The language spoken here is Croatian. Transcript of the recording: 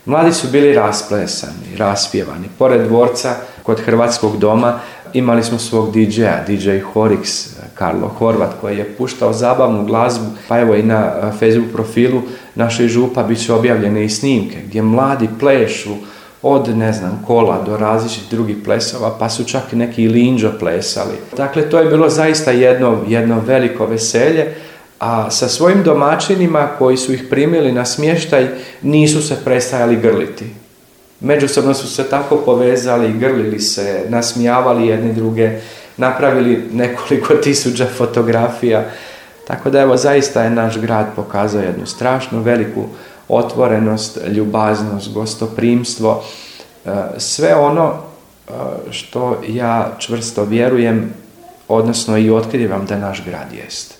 Mladi su bili rasplesani, raspjevani. Pored dvorca, kod Hrvatskog doma, imali smo svog DJ-a, DJ Horix, Karlo Horvat, koji je puštao zabavnu glazbu. Pa evo i na Facebook profilu našeg župa bit će objavljene i snimke gdje mladi plešu od, kola do različitih drugih plesova, pa su čak neki linđo plesali. Dakle, to je bilo zaista jedno veliko veselje, a sa svojim domaćinima koji su ih primili na smještaj nisu se prestajali grliti. Međusobno su se tako povezali, grlili se, nasmijavali jedni druge, napravili nekoliko tisuća fotografija. Tako da evo, zaista je naš grad pokazao jednu strašno veliku otvorenost, ljubaznost, gostoprimstvo, sve ono što ja čvrsto vjerujem, odnosno i otkrivam da naš grad jest.